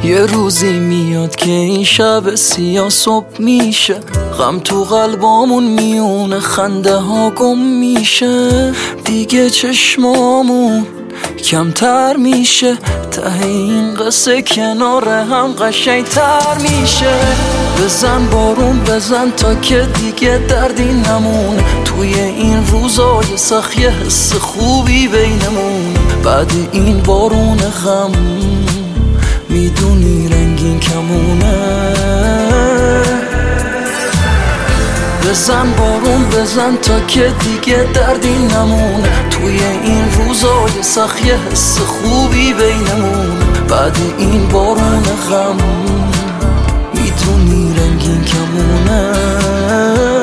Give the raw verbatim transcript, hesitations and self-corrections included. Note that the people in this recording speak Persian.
یه روزی میاد که این شب سیاه صبح میشه، غم تو قلبامون میونه، خنده ها گم میشه، دیگه چشمامون کمتر میشه، ته این قصه کنار هم قشنگتر میشه. بزن بارون بزن تا که دیگه دردی نمونه، توی این روزای سخت یه حس خوبی بینمون. بعد این بارون غم میدونی رنگین کمونه. بزن بارون بزن تا که دیگه دردی نمونه، توی این روزای سخت یه حس خوبی بینمون. بعد این بارون غم میدونی رنگین کمونه.